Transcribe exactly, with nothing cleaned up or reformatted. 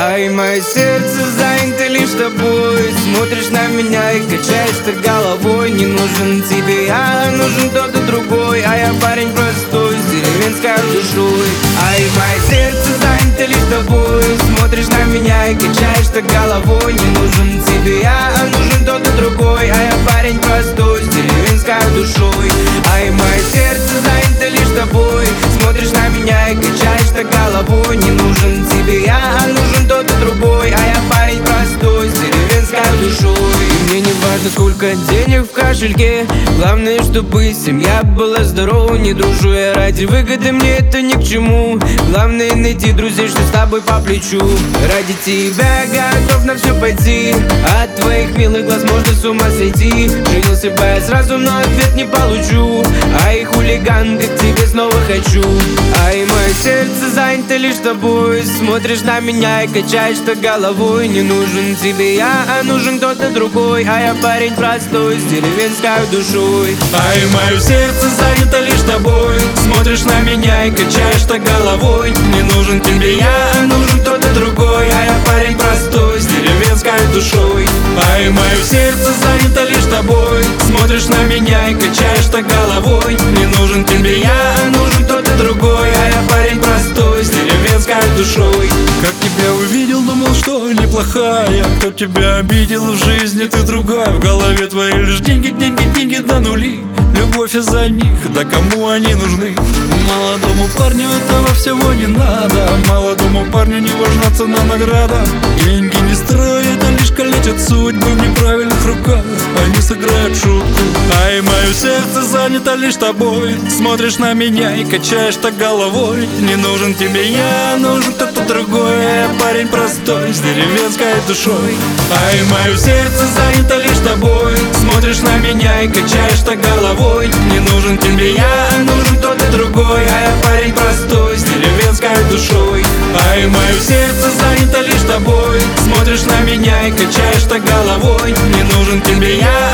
Ай, мое сердце занято лишь тобой. Смотришь на меня и качаешь ты головой. Не нужен тебе я, нужен кто-то другой. А я парень простой, с деревенской душой. Ай, мое сердце занято лишь тобой. Смотришь на меня и качаешь ты головой. Не нужен тебе я, а нужен кто-то другой. А я парень простой, с деревенской душой. Ай, мое сердце занято лишь тобой. Смотришь на меня и качаешь ты головой. Не нужен тебе я, а нужен кто-то другой. А я парень простой, с деревенской душой. И мне не важно, сколько денег в кошельке. Главное, чтобы семья была здорова. Не дружу я ради выгоды, мне это ни к чему. Главное найти друзей, что с тобой по плечу. Ради тебя готов на все пойти. От твоих милых глаз можно с ума сойти. Женился бы я сразу, но ответ не получу. Ай, хулиган, как тебе снова хочу. Ай, мое сердце занято лишь тобой. Смотришь на меня и качаешь ты головой. Не нужен тебе я, а нужен кто-то другой. А я парень простой, с деревенской душой. Ай, мое сердце занято лишь тобой. Смотришь на меня и качаешь ты головой. Не нужен тебе я, а нужен кто-то другой. А я парень простой, с деревенской душой. Ай, мое сердце занято лишь тобой. Смотришь на меня и качаешь ты головой. Не нужен тебе я, а нужен кто-то другой. А я парень простой, с деревенской душой. Как тебя увидел, думал, что неплохая. Кто тебя обидел в жизни, ты другая. В голове твоей лишь деньги, деньги, деньги до нули. Любовь из-за них, да кому они нужны? Молодому парню этого всего не надо. Молодому парню не важна цена, награда. Деньги не строят, а лишь калечат судьбы. В неправильных руках они сыграют шутку. Ай, мое сердце занято лишь тобой. Смотришь на меня и качаешь так головой. Не нужен тебе я, нужен кто-то другой. А я парень простой, с деревенской душой. Ай, мое сердце занято лишь тобой. Смотришь на меня и качаешь так головой. Не нужен тебе я, нужен кто-то другой. А я парень простой, с деревенской душой. Ай, мое сердце занято лишь тобой. Смотришь на меня и качаешь так головой. Не нужен тебе я,